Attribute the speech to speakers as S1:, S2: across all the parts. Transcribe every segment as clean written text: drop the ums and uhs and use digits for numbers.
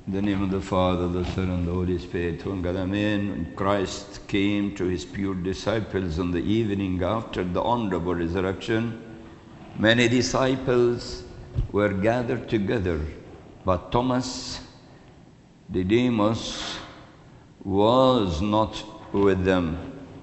S1: In the name of the Father, the Son, and the Holy Spirit, one God, amen. When Christ came to his pure disciples on the evening after the honorable resurrection, many disciples were gathered together, but Thomas, Didymus, was not with them.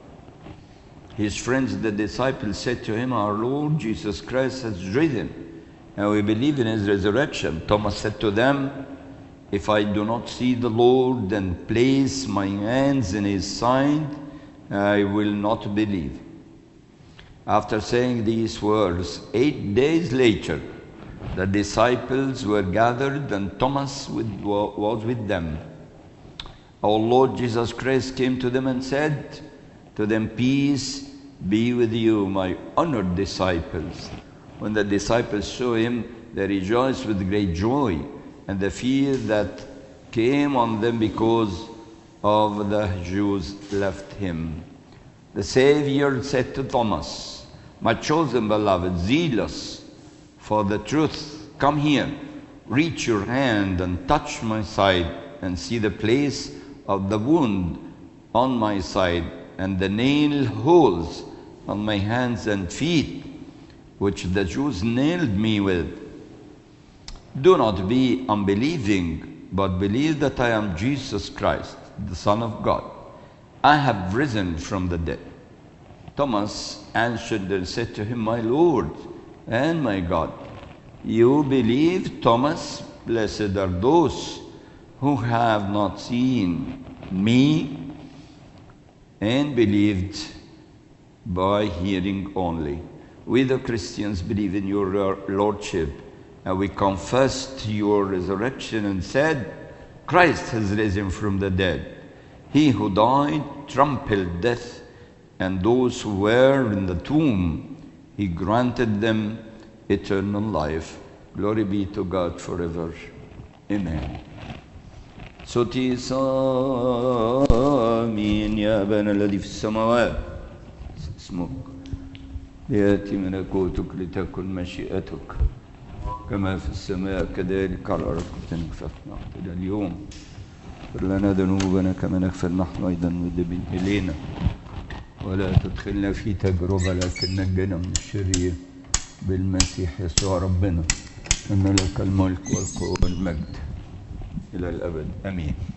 S1: His friends, the disciples, said to him, "Our Lord Jesus Christ has risen, and we believe in his resurrection." Thomas said to them, "If I do not see the Lord and place my hands in his side, I will not believe." After saying these words, 8 days later, the disciples were gathered and Thomas was with them. Our Lord Jesus Christ came to them and said to them, "Peace be with you, my honored disciples." When the disciples saw him, they rejoiced with great joy, and the fear that came on them because of the Jews left him. The Savior said to Thomas, "My chosen beloved, zealous for the truth, come here, reach your hand and touch my side, and see the place of the wound on my side, and the nail holes on my hands and feet, which the Jews nailed me with. Do not be unbelieving, but believe that I am Jesus Christ, the Son of God. I have risen from the dead." Thomas answered and said to him, "My Lord and my God." "You believe, Thomas? Blessed are those who have not seen me and believed by hearing only. We, the Christians, believe in your Lordship, and we confessed your resurrection and said, 'Christ has risen from the dead. He who died trampled death, and those who were in the tomb, he granted them eternal life. Glory be to God forever. Amen. صوتي آمين. يا أبانا الذي في السماوات اسمك ليأتي ملكوتك لتكن مشيئتك كما في السماء كذلك على الأرض. كفافنا إلى اليوم. اغفر لنا ذنوبنا كما نغفر نحن أيضا المذنبين إلينا، ولا تدخلنا في تجربة لكن نجنا من الشرير بالمسيح يسوع ربنا، إن لك الملك والقوة والمجد إلى الأبد. آمين.